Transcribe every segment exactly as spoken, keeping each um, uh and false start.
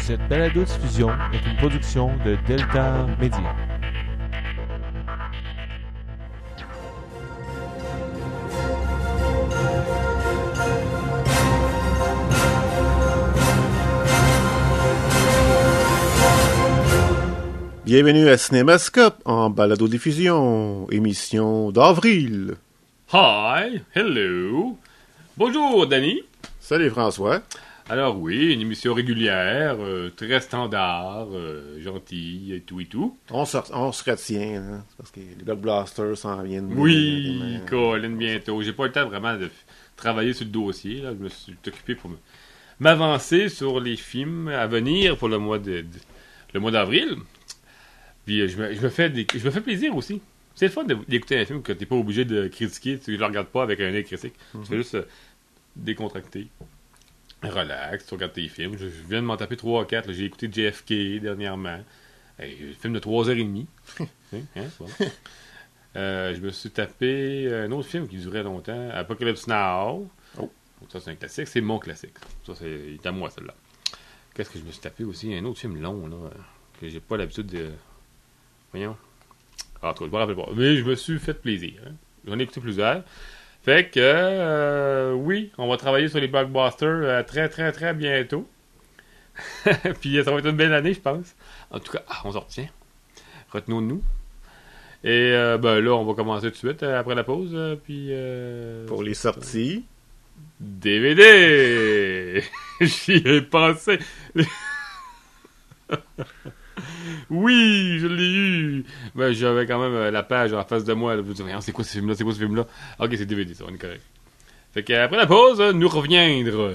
Cette balado-diffusion est une production de Delta Media. Bienvenue à Cinémascope en balado-diffusion, émission d'avril. Hi, hello. Bonjour, Danny. Salut François. Alors oui, une émission régulière, euh, très standard, euh, gentille et tout et tout. On se, on se retient, hein, parce que les blockbusters s'en viennent. Oui, bien, Colin, bientôt. J'ai pas eu le temps vraiment de f- travailler sur le dossier. Là. Je me suis occupé pour me- m'avancer sur les films à venir pour le mois de, de- le mois d'avril. Puis euh, je me, je me fais des, je me fais plaisir aussi. C'est le fun de- d'écouter un film que t'es pas obligé de critiquer. Tu le regardes pas avec un œil critique. Mm-hmm. Tu fais juste euh, décontracter. Relax, tu regardes tes films. Je, je viens de m'en taper trois ou quatre. J'ai écouté J F K dernièrement. Hey, un film de trois heures trente. hein, hein, bon. euh, je me suis tapé un autre film qui durait longtemps, Apocalypse Now. Oh. Ça, c'est un classique. C'est mon classique. Ça, c'est, il est à moi, celle-là. Qu'est-ce que je me suis tapé aussi? Un autre film long, là, que j'ai pas l'habitude de... Voyons. Ah, en tout cas, je me rappelle pas. Mais je me suis fait plaisir. Hein. J'en ai écouté plusieurs. Fait que, euh, oui, on va travailler sur les blockbusters euh, très, très, très bientôt. Puis ça va être une belle année, je pense. En tout cas, ah, on s'en retient. Retenons-nous. Et euh, ben là, on va commencer tout de suite euh, après la pause. euh, puis euh, Pour les sorties. D V D! J'y ai pensé. Oui, je l'ai eu. Ben, j'avais quand même euh, la page en face de moi. Là. Vous dites, c'est quoi ce film-là? C'est quoi ce film-là? Ok, c'est D V D, ça, on est correct. Fait que après la pause, euh, nous reviendra.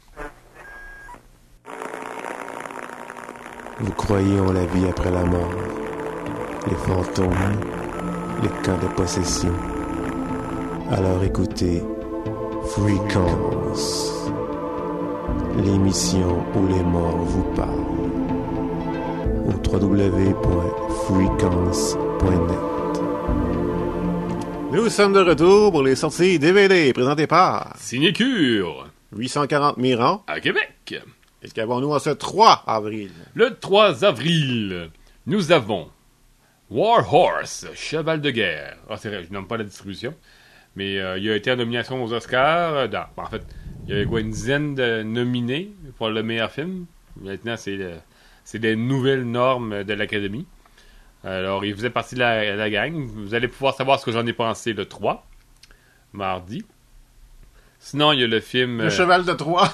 Vous croyez en la vie après la mort, les fantômes, les cas de possession. Alors écoutez Frequences, l'émission où les morts vous parlent. Au w w w point frequences point net. Nous sommes de retour pour les sorties D V D présentées par Cinécure, huit cent quarante Miran. à Québec. Et qu'avons-nous en ce trois avril? Le trois avril, nous avons War Horse, Cheval de guerre. Ah, c'est vrai, je nomme pas la distribution. Mais euh, il a été en nomination aux Oscars. euh, Dans, en fait, il y avait quoi, une dizaine de nominés pour le meilleur film. Maintenant, c'est, le, c'est des nouvelles normes de l'Académie. Alors, il faisait partie de la, la gang. Vous allez pouvoir savoir ce que j'en ai pensé le trois, mardi. Sinon, il y a le film... Le euh, cheval de Troie.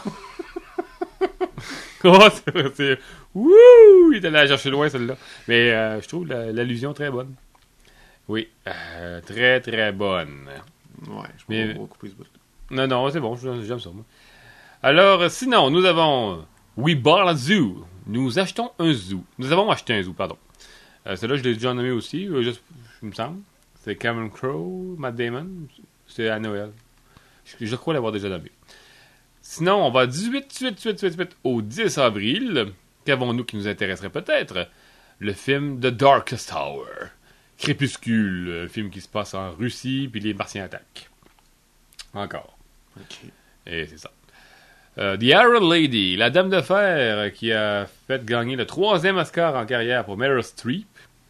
Oh, c'est vrai, c'est... Wouh! Il est allé la chercher loin, celle-là. Mais euh, je trouve la- l'allusion très bonne. Oui, euh, très, très bonne. Ouais, je Mais- peux pas couper ce bout. Non, non, c'est bon, j'aime ça, moi. Alors, sinon, nous avons We Bought a Zoo. Nous achetons un zoo. Nous avons acheté un zoo, pardon. Euh, Celui-là, je l'ai déjà nommé aussi, euh, juste, il me semble. C'est Cameron Crowe, Matt Damon. C'est à Noël. Je, je crois l'avoir déjà nommé. Sinon, on va dix-huit, dix-huit, dix-huit, dix-huit au dix avril. Qu'avons-nous qui nous intéresserait peut-être? Le film The Darkest Hour. Crépuscule, un film qui se passe en Russie, puis les Martiens attaquent. Encore. Ok. Et c'est ça. Euh, The Iron Lady, la Dame de Fer, qui a fait gagner le troisième Oscar en carrière pour Meryl Streep,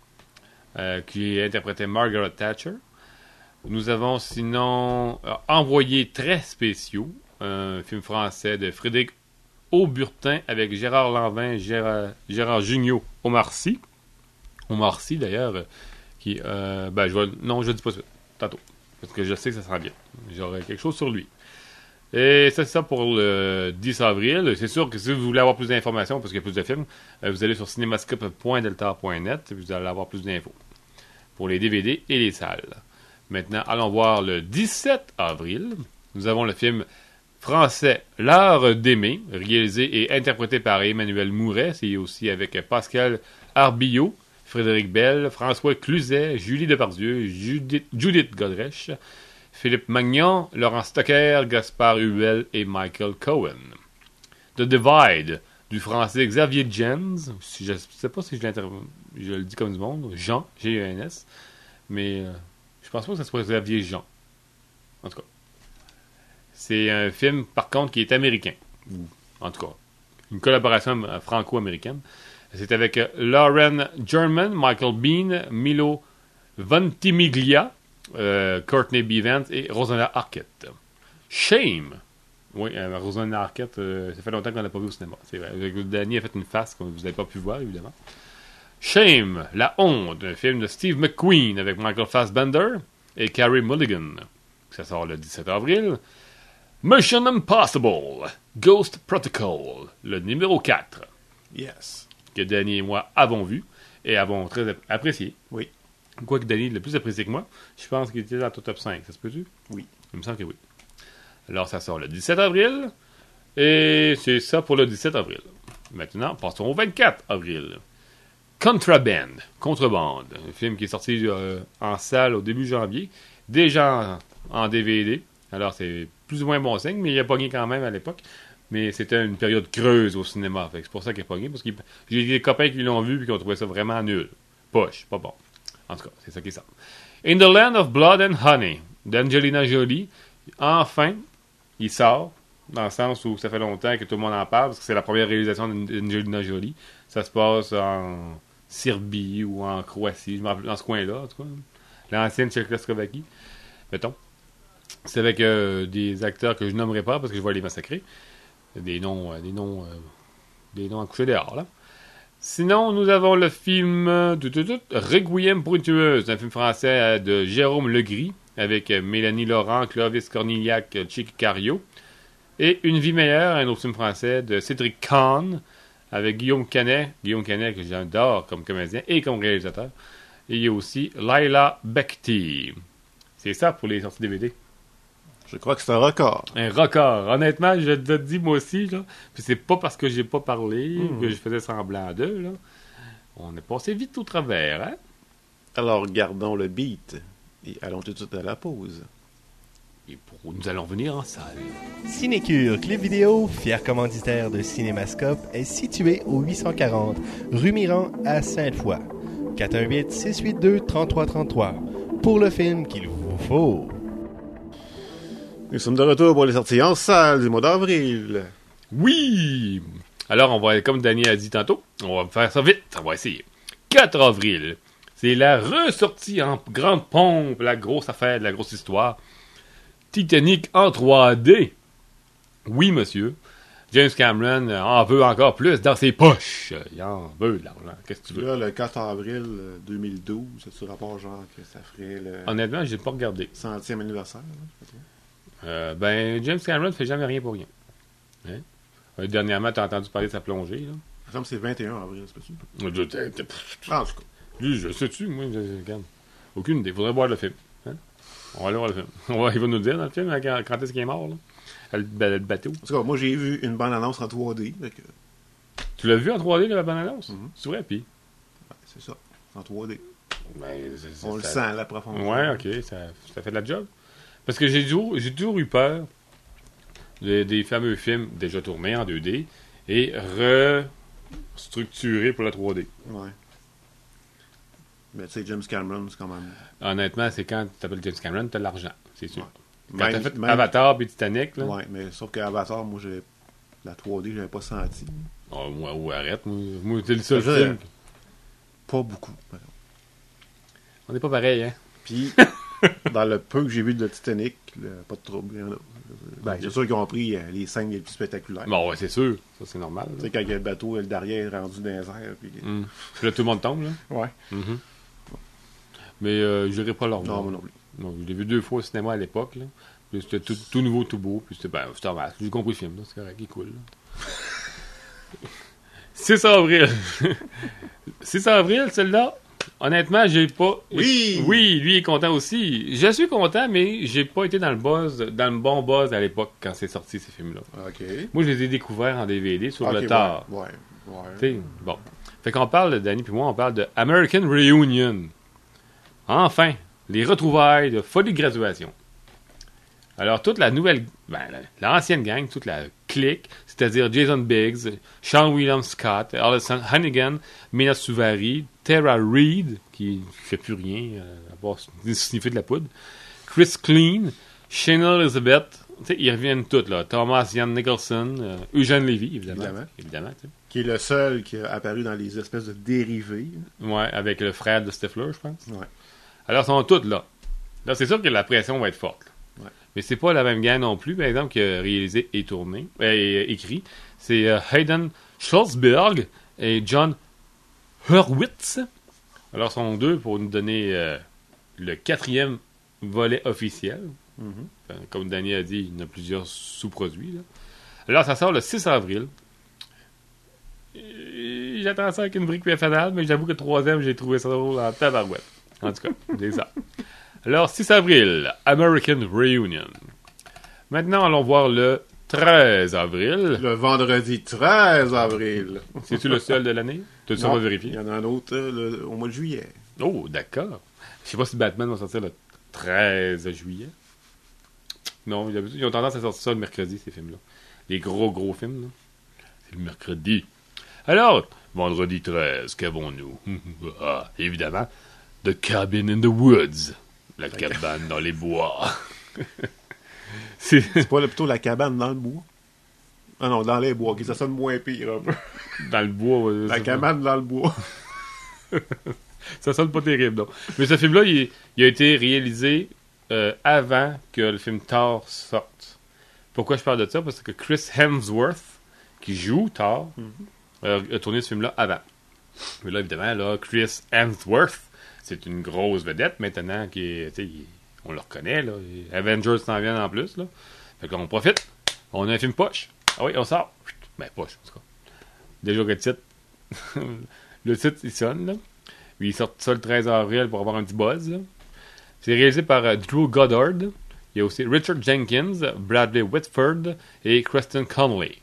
euh, qui interprétait Margaret Thatcher. Nous avons sinon euh, Envoyés très spéciaux, un film français de Frédéric Auburtin avec Gérard Lanvin, Gérard, Gérard Jugnot, Omar Sy. Omar Sy d'ailleurs, euh, qui, euh, ben je vais, non je ne dis pas ça, tantôt, parce que je sais que ça sera bien. J'aurai quelque chose sur lui. Et c'est ça pour le dix avril. C'est sûr que si vous voulez avoir plus d'informations, parce qu'il y a plus de films, euh, vous allez sur cinémascope point delta point net et vous allez avoir plus d'infos pour les D V D et les salles. Maintenant, allons voir le dix-sept avril. Nous avons le film français L'art d'aimer, réalisé et interprété par Emmanuel Mouret. C'est aussi avec Pascal Arbillot, Frédéric Bell, François Cluzet, Julie Depardieu, Judith, Judith Godrèche, Philippe Magnan, Laurent Stocker, Gaspard Huel et Michael Cohen. The Divide, du français Xavier Jens, si je ne sais pas si je, je le dis comme du monde, Jean, G E N S, mais euh, je pense pas que ça soit Xavier Jean. En tout cas. C'est un film, par contre, qui est américain. En tout cas, une collaboration euh, franco-américaine. C'est avec euh, Lauren German, Michael Bean, Milo Ventimiglia, euh, Courtney B. Vance et Rosanna Arquette. Shame. Oui, euh, Rosanna Arquette, euh, ça fait longtemps qu'on l'a pas vu au cinéma. C'est vrai. Danny a fait une face que vous n'avez pas pu voir, évidemment. Shame, La Honte, un film de Steve McQueen avec Michael Fassbender et Carey Mulligan. Ça sort le dix-sept avril. Mission Impossible, Ghost Protocol, le numéro quatre. Yes. Que Danny et moi avons vu et avons très apprécié. Oui. Quoique Danny l'a plus apprécié que moi, je pense qu'il était dans ton top cinq. Ça se peut-tu? Oui. Il me semble que oui. Alors, ça sort le dix-sept avril. Et c'est ça pour le dix-sept avril. Maintenant, passons au vingt-quatre avril. Contraband, Contrebande. Un film qui est sorti euh, en salle au début janvier. Déjà en, en D V D. Alors, c'est plus ou moins bon signe, mais il a pogné quand même à l'époque. Mais c'était une période creuse au cinéma. Fait que c'est pour ça qu'il a pogné. Parce que j'ai des copains qui l'ont vu et qui ont trouvé ça vraiment nul. Poche, pas bon. En tout cas, c'est ça qui sort. In the Land of Blood and Honey, d'Angelina Jolie. Enfin, il sort, dans le sens où ça fait longtemps que tout le monde en parle, parce que c'est la première réalisation d'Angelina Jolie. Ça se passe en Serbie ou en Croatie, je me rappelle, dans ce coin-là, en tout cas. L'ancienne Tchécoslovaquie, mettons. C'est avec euh, des acteurs que je nommerai pas, parce que je vais les massacrer. Des noms, euh, des noms, euh, des noms à coucher dehors, là. Sinon, nous avons le film euh, tout, tout, tout, Requiem pour une tueuse, un film français euh, de Jérôme Legris, avec euh, Mélanie Laurent, Clovis Cornillac, euh, Chick Cario. Et Une vie meilleure, un autre film français de Cédric Kahn, avec Guillaume Canet, Guillaume Canet que j'adore comme comédien et comme réalisateur. Et il y a aussi Laila Bekhti. C'est ça pour les sorties D V D. Je crois que c'est un record. Un record. Honnêtement, je te dis moi aussi, là. Puis c'est pas parce que j'ai pas parlé, mmh. que je faisais semblant d'eux, là. On est passé vite au travers, hein? Alors, gardons le beat et allons tout de suite à la pause. Et pour nous allons venir en salle. Cinécure Clip Vidéo, fier commanditaire de Cinémascope, est situé au huit cent quarante rue Miran à Sainte-Foy. quatre un huit, six huit deux, trois trois trois trois. Pour le film qu'il vous faut. Nous sommes de retour pour les sorties en salle du mois d'avril. Oui! Alors, on va, comme Danny a dit tantôt, on va faire ça vite. On va essayer. quatre avril. C'est la ressortie en grande pompe, la grosse affaire, la grosse histoire. Titanic en trois D. Oui, monsieur. James Cameron en veut encore plus dans ses poches. Il en veut de l'argent. Qu'est-ce que tu veux? Là, le quatre avril deux mille douze, c'est-tu rapport genre que ça ferait le Honnêtement, j'ai pas regardé. centième anniversaire? Là, euh, ben, James Cameron fait jamais rien pour rien. Hein? Euh, dernièrement, t'as entendu parler de sa plongée, là? Il me semble que c'est vingt et un avril, c'est pas sûr? Ah, en tout cas. Lui, je sais-tu, moi, je, je, regarde. Aucune idée. Faudrait voir le film. Hein? On va aller voir le film. On va, il va nous dire dans le film quand, quand est-ce qu'il est mort, là. Le, le bateau. En tout cas, moi, j'ai vu une bande-annonce en trois D. Que... Tu l'as vu en trois D, la bande-annonce? Mm-hmm. C'est vrai, puis? Ben, c'est ça, en trois D. Ben, c'est, c'est, On ça... le sent à la profondeur. Ouais, ok, ça, ça fait de la job. Parce que j'ai toujours, j'ai toujours eu peur de, des fameux films déjà tournés en deux D et restructurés pour la trois D. Ouais. Mais tu sais, James Cameron, c'est quand même... Honnêtement, c'est quand tu t'appelles James Cameron, t'as de l'argent, c'est sûr. Ouais. Quand même, t'as fait même... Avatar et Titanic, là... Ouais, mais sauf qu'Avatar, moi, j'ai... la trois D, je l'avais pas senti. Oh, moi, ouais, arrête, moi, moi t'es le seul je film. Pas beaucoup. On n'est pas pareil, hein? Puis, dans le peu que j'ai vu de Titanic, là, pas de trouble. Hein, ben, c'est sûr qu'ils ont pris euh, les scènes les plus spectaculaires. Bon, ouais, c'est sûr. Ça, c'est normal. Tu sais, quand il y a le bateau, le derrière est rendu dans les airs. Puis... Mm. Puis là, tout le monde tombe, là. Ouais. Mm-hmm. Mais euh, je n'irai pas leur Non, moi non plus. Non, je l'ai vu deux fois au cinéma à l'époque, là. Puis c'était tout, tout nouveau, tout beau. Puis c'était, ben, c'était normal. J'ai compris le film, là. C'est correct, il est cool, là. six avril. six avril, celle-là. Honnêtement, j'ai pas... Oui! Oui, lui est content aussi. Je suis content, mais j'ai pas été dans le buzz, dans le bon buzz à l'époque quand c'est sorti, ces films-là. OK. Moi, je les ai découverts en D V D sur okay, le tard. Ouais, ouais. ouais. T'sais, bon. Fait qu'on parle, Danny puis moi, on parle de American Reunion. Enfin, les retrouvailles de folie de graduation. Alors, toute la nouvelle... Ben, l'ancienne gang, toute la clique, c'est-à-dire Jason Biggs, Sean William Scott, Alison Hannigan, Mina Suvari, Tara Reid, qui fait plus rien, euh, à part sniffer de la poudre, Chris Clean, Shayna Elizabeth, tu sais, ils reviennent tous, là. Thomas Ian Nicholson, euh, Eugène Levy, évidemment. Évidemment. Évidemment, tu sais. Qui est le seul qui a apparu dans les espèces de dérivés. Ouais, avec le frère de Stifler, je pense. Ouais. Alors, ils sont tous là. Là, c'est sûr que la pression va être forte. Ouais. Mais c'est pas la même gang non plus, par exemple, qui a réalisé et tourné, euh, et écrit. C'est euh, Hayden Schultzberg et John Hurwitz. Alors, ils sont deux pour nous donner euh, le quatrième volet officiel. Mm-hmm. Enfin, comme Danny a dit, il y en a plusieurs sous-produits. Là. Alors, ça sort le six avril. Et j'attends ça avec une brique fatale, mais j'avoue que le troisième, j'ai trouvé ça drôle en tabarouette. En tout cas, c'est ça. Alors, six avril, American Reunion. Maintenant, allons voir le treize avril. Le vendredi treize avril. C'est-tu le seul de l'année? Tu ça va vérifier? Il y en a un autre euh, le, au mois de juillet. Oh, d'accord. Je sais pas si Batman va sortir le treize juillet. Non, ils ont tendance à sortir ça le mercredi, ces films-là. Les gros, gros films, là. C'est le mercredi. Alors, vendredi treize, qu'avons-nous? Ah, évidemment, The Cabin in the Woods. La cabane dans les bois. c'est... c'est pas là, plutôt la cabane dans le bois? Ah non, dans les bois, okay, ça sonne moins pire un peu. Dans le bois, ouais, la cabane dans le bois. Ça sonne pas terrible, non. Mais ce film-là, il, il a été réalisé euh, avant que le film Thor sorte. Pourquoi je parle de ça? Parce que Chris Hemsworth, qui joue Thor, mm-hmm. euh, a tourné ce film-là avant. Mais là, évidemment, là, Chris Hemsworth, c'est une grosse vedette maintenant, qui est, tu sais, on le reconnaît, là. Avengers s'en viennent en plus, là. Fait qu'on profite. On a un film poche. Ah oui, on sort. Ben, poche, en tout cas. Déjà que le titre, le titre, il sonne, là. Puis il sort ça le treize avril pour avoir un petit buzz, là. C'est réalisé par euh, Drew Goddard. Il y a aussi Richard Jenkins, Bradley Whitford et Kristen Connolly.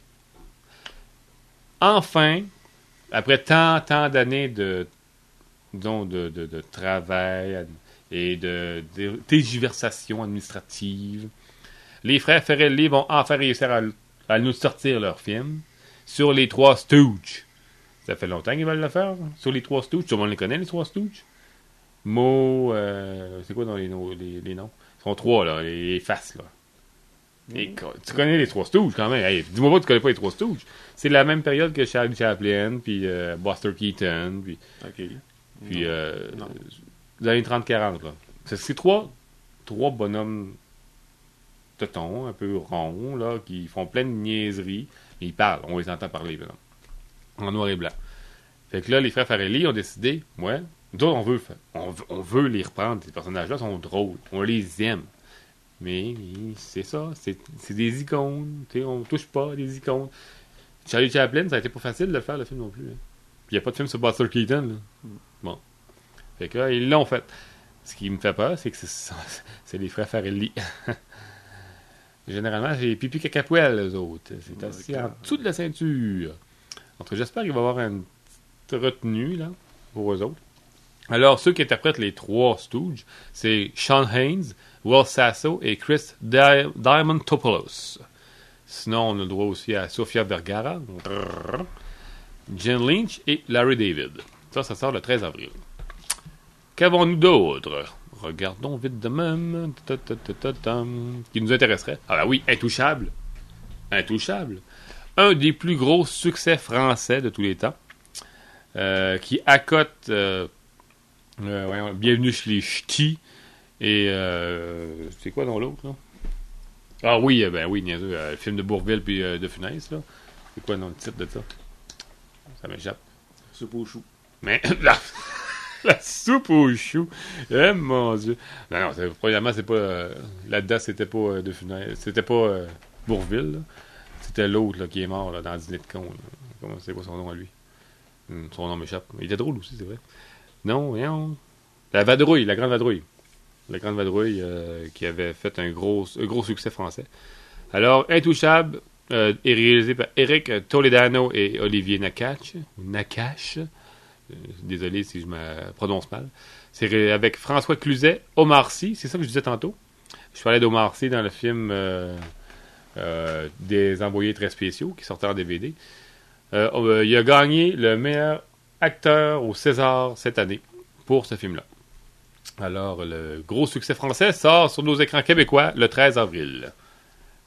Enfin, après tant, tant d'années de, disons, de, de, de travail et de, de tergiversation administrative, les frères Farrelly vont enfin réussir à, à nous sortir leur film sur les trois Stooges. Ça fait longtemps qu'ils veulent le faire, hein? Sur les trois Stooges. Tout le monde les connaît, les trois Stooges. Mo, euh, c'est quoi dans les, les, les noms? Ils sont trois, là, les, les faces, là. Et, tu connais les trois Stooges, quand même. Hey, dis-moi pas que tu connais pas les trois Stooges. C'est la même période que Charlie Chaplin, puis euh, Buster Keaton, puis... OK. Puis, non. euh, Non. les années trente quarante, là. C'est, c'est trois, trois bonhommes tetons, un peu ronds, là, qui font plein de niaiseries. Mais ils parlent, on les entend parler, là, en noir et blanc. Fait que là, les frères Farrelly ont décidé, ouais, nous autres, on veut, on veut, on veut les reprendre. Ces personnages-là sont drôles. On les aime. Mais c'est ça, c'est, c'est des icônes. T'sais, on touche pas des icônes. Charlie Chaplin, ça a été pas facile de le faire, le film non plus. Hein. Puis il n'y a pas de film sur Buster Keaton. Là. Mm. Bon. Fait que là, ils l'ont fait. Ce qui me fait peur, c'est que c'est, c'est les frères Farrelly. Généralement, c'est pipi cacapoel, eux autres. C'est assis en dessous de la ceinture. Donc, j'espère qu'il va y avoir une petite retenue là, pour eux autres. Alors, ceux qui interprètent les trois Stooges, c'est Sean Haynes, Will Sasso et Chris Di- Diamantopoulos. Sinon, on a le droit aussi à Sofia Vergara, Jen Lynch et Larry David. Ça, ça sort le treize avril. Qu'avons-nous d'autre? Regardons vite de même. Qui nous intéresserait. Ah ben oui, Intouchable. Intouchable. Un des plus gros succès français de tous les temps. Euh, qui accote... Euh, Euh, voyons, Bienvenue chez les Ch'tis et euh, c'est quoi dans l'autre là? Ah oui, ben oui, niaiseux, euh, le film de Bourvil puis euh, de Funès là. C'est quoi dans le titre de ça? Ça m'échappe. Soupe aux choux. Mais la, la soupe aux choux. Eh mon Dieu. Non, non, c'est, premièrement, c'est pas euh, là-dedans, c'était pas euh, de Funès, c'était pas euh, Bourvil là. C'était l'autre là, qui est mort là, dans Dîner de con. Là. Comment c'est quoi son nom à lui? Hum, son nom m'échappe. Il était drôle aussi, c'est vrai. Non, non. La Vadrouille, la Grande Vadrouille. La Grande Vadrouille euh, qui avait fait un gros, un gros succès français. Alors, Intouchable euh, est réalisé par Eric Toledano et Olivier Nakache. Nakache. Euh, désolé si je me prononce mal. C'est ré- avec François Cluzet, Omar Sy. C'est ça que je disais tantôt. Je parlais d'Omar Sy dans le film euh, euh, des Envoyés très spéciaux qui sortait en D V D. Euh, euh, il a gagné le meilleur acteur au César cette année pour ce film-là. Alors, le gros succès français sort sur nos écrans québécois le treize avril.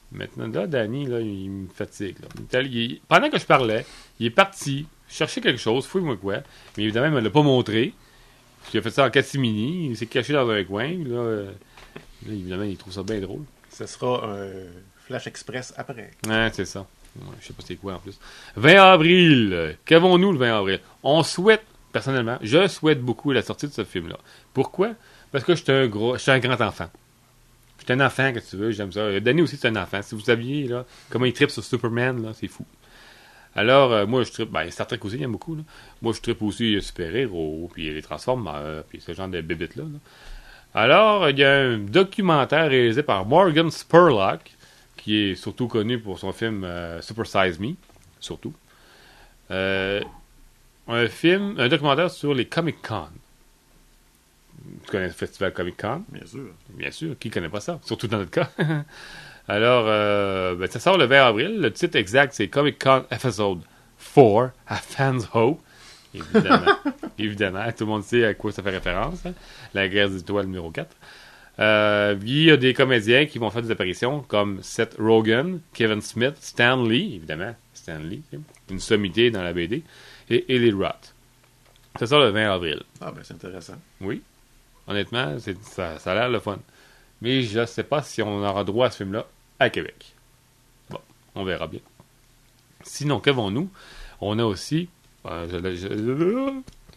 Maintenant, là, Danny, là, il me fatigue. Là. Il est allé- il- pendant que je parlais, il est parti chercher quelque chose, fouille-moi quoi. Mais évidemment, il me l'a pas montré. Il a fait ça en catimini. Il s'est caché dans un coin. Là, euh, là, évidemment, il trouve ça bien drôle. Ce sera un Flash Express après. Ouais, c'est ça. Ouais, je sais pas c'est quoi en plus. vingt avril. Qu'avons-nous le vingt avril? On souhaite, personnellement, je souhaite beaucoup la sortie de ce film-là. Pourquoi? Parce que j'étais un gros, j'étais un grand enfant. J'étais un enfant, que tu veux, j'aime ça. Danny aussi, c'est un enfant. Si vous saviez, là, comment il tripe sur Superman, là, c'est fou. Alors, euh, moi, je tripe, ben, Star Trek aussi, il aime beaucoup, là. Moi, je tripe aussi super-héros, puis les Transformers, puis ce genre de bébites-là, là. Alors, il y a un documentaire réalisé par Morgan Spurlock, qui est surtout connu pour son film euh, Super Size Me, surtout. Euh, un film, un documentaire sur les Comic-Con. Tu connais le festival Comic-Con? Bien sûr. Bien sûr, qui connaît pas ça? Surtout dans notre cas. Alors, euh, ben, ça sort le vingt avril. Le titre exact, c'est Comic-Con Episode quatre, A Fan's Hope. Évidemment. Évidemment, tout le monde sait à quoi ça fait référence. Hein? La guerre des étoiles numéro quatre. Euh, il y a des comédiens qui vont faire des apparitions comme Seth Rogen, Kevin Smith, Stan Lee, évidemment, Stan Lee, une sommité dans la B D, et Eli Roth. Ça sort le vingt avril. Ah, ben c'est intéressant. Oui. Honnêtement, c'est, ça, ça a l'air le fun. Mais je ne sais pas si on aura droit à ce film-là à Québec. Bon, on verra bien. Sinon, qu'avons-nous? On a aussi... Euh, je, je,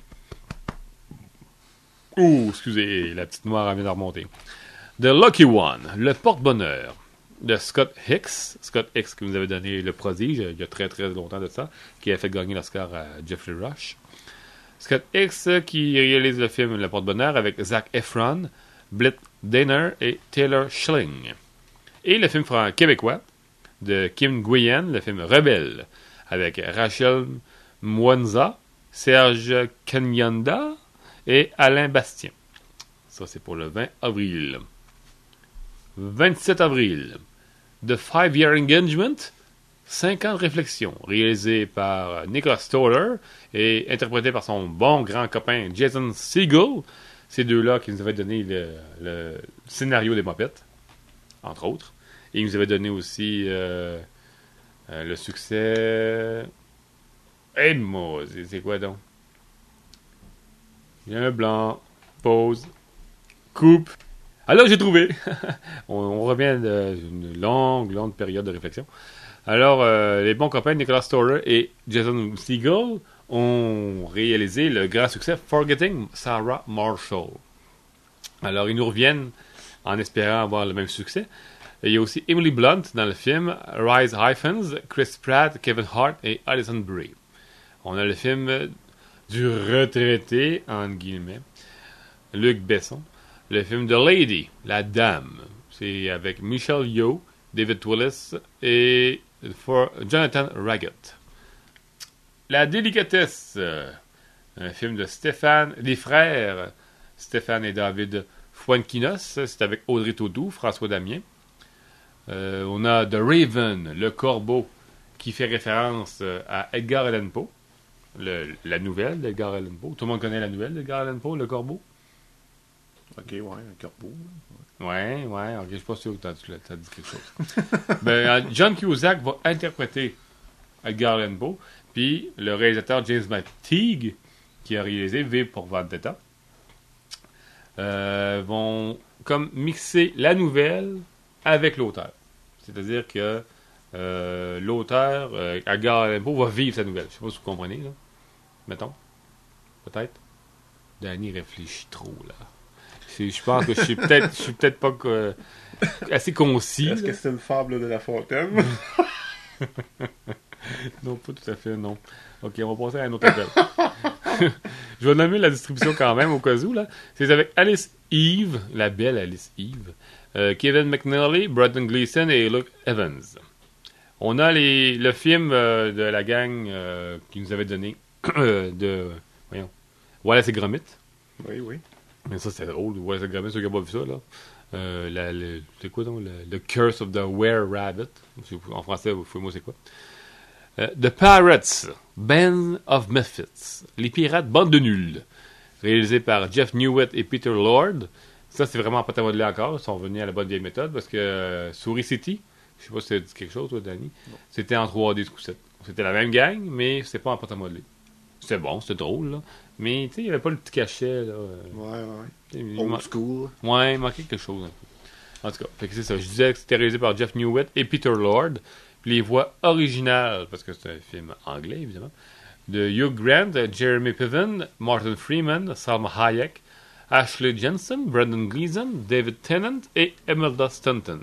Ouh, excusez, la petite noire vient de remonter. The Lucky One, le porte-bonheur de Scott Hicks. Scott Hicks qui nous avait donné le prodige il y a très très longtemps de ça, qui a fait gagner l'Oscar à Jeffrey Rush. Scott Hicks qui réalise le film Le porte-bonheur avec Zac Efron, Britt Denner et Taylor Schilling. Et le film québécois de Kim Nguyen, le film Rebelle, avec Rachel Mwanza, Serge Kanyanda et Alain Bastien. Ça, c'est pour le vingt avril. vingt-sept avril. The Five-Year Engagement, cinq ans de réflexion, réalisé par Nicholas Stoller et interprété par son bon grand copain Jason Segel. Ces deux-là qui nous avaient donné le, le scénario des Mopettes, entre autres. Et ils nous avaient donné aussi euh, euh, le succès... Aide-moi, c'est, c'est quoi donc? Il y a un blanc, pause, coupe. Alors, j'ai trouvé. on, on revient d'une longue, longue période de réflexion. Alors, euh, les bons copains Nicholas Stoller et Jason Segel ont réalisé le grand succès Forgetting Sarah Marshall. Alors, ils nous reviennent en espérant avoir le même succès. Et il y a aussi Emily Blunt dans le film, Rise Hyphens, Chris Pratt, Kevin Hart et Alison Brie. On a le film du retraité, entre guillemets, Luc Besson. Le film The Lady, La Dame. C'est avec Michelle Yeoh, David Willis et for Jonathan Raggett. La délicatesse, euh, un film de Stéphane, des frères Stéphane et David Fuenquinos. C'est avec Audrey Tautou, François Damien. Euh, on a The Raven, le corbeau, qui fait référence euh, à Edgar Allan Poe. Le, la nouvelle d'Edgar Allan Poe. Tout le monde connaît la nouvelle d'Edgar Allan Poe, le corbeau? Ok, ouais, un corbeau. Ouais, ouais, ok, je suis pas sûr que t'as, t'as dit quelque chose. ben, John Cusack va interpréter Edgar Allan Poe, puis le réalisateur James McTeague, qui a réalisé V pour Vendetta, euh, vont comme mixer la nouvelle avec l'auteur. C'est-à-dire que euh, l'auteur, euh, Edgar Allan Poe, va vivre sa nouvelle. Je sais pas si vous comprenez, là. Mettons. Peut-être. Danny réfléchit trop, là. C'est, je pense que je suis peut-être, je suis peut-être pas euh, assez concis. Est-ce là. que c'est une fable de La Fontaine? Non, pas tout à fait, non. Ok, on va passer à un autre appel. Je vais nommer la distribution quand même, au cas où, là. C'est avec Alice Eve, la belle Alice Eve, euh, Kevin McNally, Brendan Gleeson et Luke Evans. On a les, le film euh, de la gang euh, qui nous avait donné de, voyons, Wallace et Gromit. Oui, oui. Mais ça, c'était drôle, Wallace et Gromit, ceux qui n'ont pas vu ça, là. Euh, la, le, c'est quoi donc? Le, le Curse of the Were-Rabbit. En français, fouille-moi c'est quoi? Euh, The Pirates, Band of Misfits. Les pirates, bande de nuls. Réalisé par Jeff Newitt et Peter Lord. Ça, c'est vraiment pas à modeler encore. Ils sont venus à la bonne vieille méthode parce que euh, Souris City, Je sais pas si ça dit quelque chose, toi, Danny. Non. C'était en trois D, ce coup-ci. C'était la même gang, mais c'était pas en pâte à modeler. C'était bon, c'était drôle, là. Mais, tu sais, il n'y avait pas le petit cachet, là. Ouais, ouais. Old man... school. Ouais, il manquait quelque chose, un peu. En tout cas, fait que c'est ça. Je disais que c'était réalisé par Jeff Newitt et Peter Lord. Puis les voix originales, parce que c'est un film anglais, évidemment, de Hugh Grant, Jeremy Piven, Martin Freeman, Salma Hayek, Ashley Jensen, Brendan Gleeson, David Tennant et Imelda Staunton.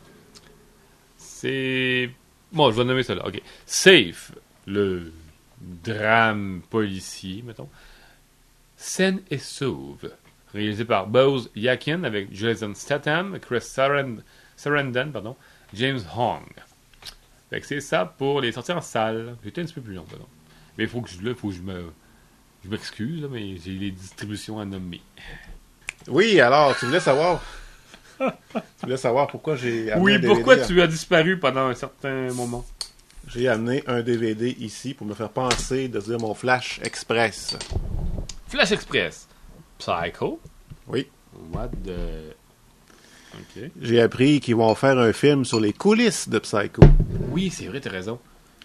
C'est... Bon, je vais nommer ça là. OK. Safe, le drame policier, mettons. Saine et sauve, réalisé par Bose Yakin avec Jason Statham, Chris Sarand- Sarandon, pardon, James Hong. Fait que c'est ça pour les sorties en salle. J'étais un petit peu plus long, pardon. Mais il faut que je, là, faut que je me... Je m'excuse, là, mais j'ai les distributions à nommer. Oui, alors, tu voulais savoir... tu voulais savoir pourquoi j'ai amené oui, un D V D pourquoi à... tu as disparu pendant un certain moment? J'ai amené un D V D ici pour me faire penser de dire mon Flash Express. Flash Express. Psycho? Oui. What the... OK. J'ai appris qu'ils vont faire un film sur les coulisses de Psycho. Oui, c'est vrai, t'as raison.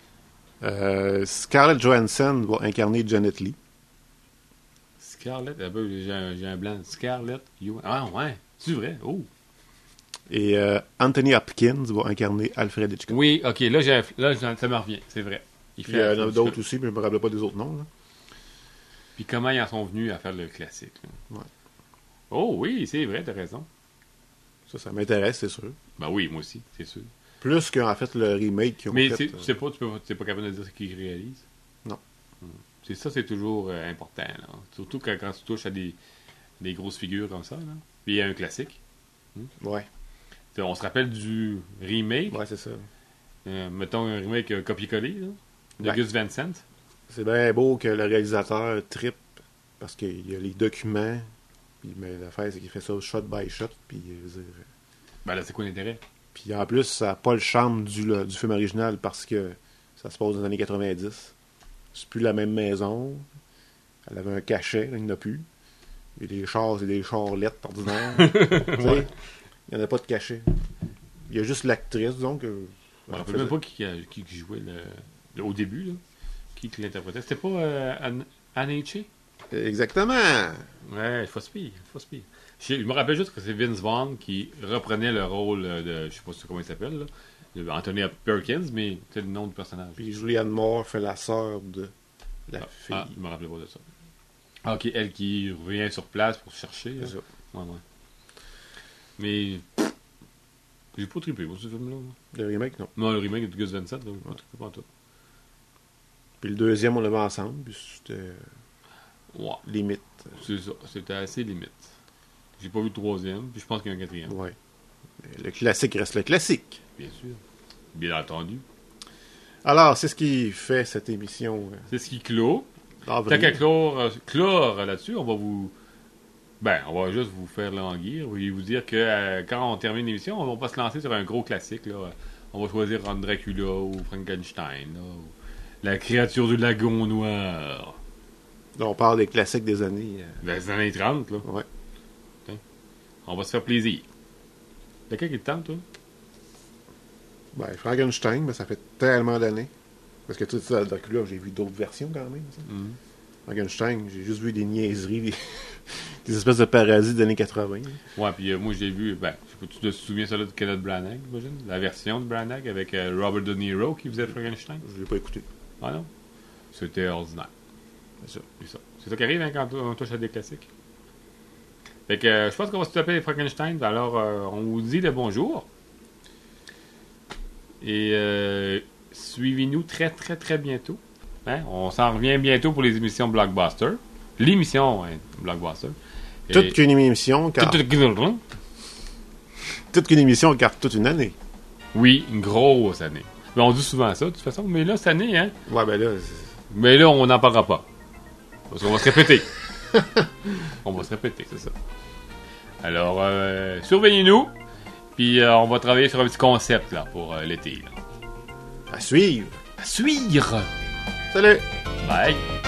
Euh, Scarlett Johansson va incarner Janet Leigh. Scarlett, ah ben, j'ai, un, j'ai un blanc. Scarlett, you... Ah ouais, c'est vrai. Oh. Et euh, Anthony Hopkins va incarner Alfred Hitchcock. Oui, ok, là, j'ai un... là ça me revient, c'est vrai. Il, fait Il y en a d'autres aussi, mais je me rappelle pas des autres noms. Là. Puis comment ils en sont venus à faire le classique. Là. Ouais. Oh oui, c'est vrai, t'as raison. Ça, ça m'intéresse, c'est sûr. Ben oui, moi aussi, c'est sûr. Plus qu'en fait le remake qu'ils ont mais fait. Mais euh... tu sais pas, tu peux, tu es pas capable de dire ce qu'ils réalisent? Non. Hmm. C'est ça, c'est toujours euh, important. Là. Surtout quand, quand tu touches à des, des grosses figures comme ça. Là. Puis il y a un classique. Hmm. Ouais. T'sais, on se rappelle du remake. Ouais, c'est ça. Euh, mettons un remake euh, copié-collé là, de ouais. Gus Van Sant. C'est bien beau que le réalisateur trippe parce qu'il y a les documents. Puis, mais l'affaire, c'est qu'il fait ça shot by shot. Puis, je veux dire, ben là, c'est quoi l'intérêt? Puis en plus, ça n'a pas le charme du, le, du film original parce que ça se passe dans les années quatre-vingt-dix. C'est plus la même maison. Elle avait un cachet, là, il n'y en a plus. Et les chars, c'est des chars lettres ordinaires. Ouais. Il n'y en a pas de cachet. Il y a juste l'actrice, donc. Euh, je ne me rappelle même pas qui, qui, qui jouait le, le, au début, là. Qui, qui l'interprétait. C'était pas euh, Anne, Anne H. Exactement. Ouais, il faut se pire. Il faut se pire. Je, je me rappelle juste que c'est Vince Vaughn qui reprenait le rôle de, je sais pas comment il s'appelle, là, de Anthony Perkins, mais c'est le nom du personnage. Puis Julianne Moore fait la sœur de la ah, fille. Ah, je me rappelais pas de ça. Ah, ok, elle qui revient sur place pour chercher. C'est ça. Ouais, ouais. Mais pff, j'ai pas trippé pour ce film-là. Le remake, non. Non, le remake de Gus Van Sant, j'ai pas trippé pas tout. Puis le deuxième, on l'avait ensemble, puis c'était ouais. limite. C'est ça, c'était assez limite. J'ai pas vu le troisième, puis je pense qu'il y a un quatrième. Ouais. Le classique reste le classique. Bien sûr. Bien entendu. Alors, c'est ce qui fait cette émission. C'est ce qui clôt. Tant qu'à clore, euh, clore là-dessus, on va vous... Ben, on va juste vous faire languir et vous dire que euh, quand on termine l'émission, on va pas se lancer sur un gros classique. Là. On va choisir entre Dracula ou Frankenstein, là, ou La créature du lagon noir. Là, on parle des classiques des années... Euh... Des années trente, là. Ouais. Okay. On va se faire plaisir. Lequel qui te tente, toi? Ben, Frankenstein, ben, ça fait tellement d'années. Parce que tu sais, Dracula, j'ai vu d'autres versions quand même. Mm-hmm. Frankenstein, j'ai juste vu des niaiseries, des, des espèces de parasites des années quatre-vingts. Ouais, puis euh, moi, je l'ai vu, ben, je sais pas, tu te souviens ça là de Kenneth Branagh, j'imagine? La version de Branagh avec euh, Robert De Niro qui faisait Frankenstein? Je l'ai pas écouté. Ah non? C'était ordinaire. C'est ça. C'est ça. C'est ça qui arrive hein, quand on touche à des classiques. Fait que euh, je pense qu'on va se taper Frankenstein. Alors, euh, on vous dit le bonjour. Et euh, suivez-nous très, très, très bientôt. Hein? On s'en revient bientôt pour les émissions Blockbuster. L'émission hein, Blockbuster. Et... Toute qu'une émission, car... Toute, toute qu'une émission, car toute une année. Oui, une grosse année. Mais on dit souvent ça, de toute façon. Mais là, cette année, hein? Ouais, ben là... Mais là, on n'en parlera pas. Parce qu'on va se répéter. On va se répéter, c'est ça. Alors, euh, surveillez-nous. Puis, euh, on va travailler sur un petit concept, là, pour euh, l'été. Là. À suivre. À suivre. Salut. Bye.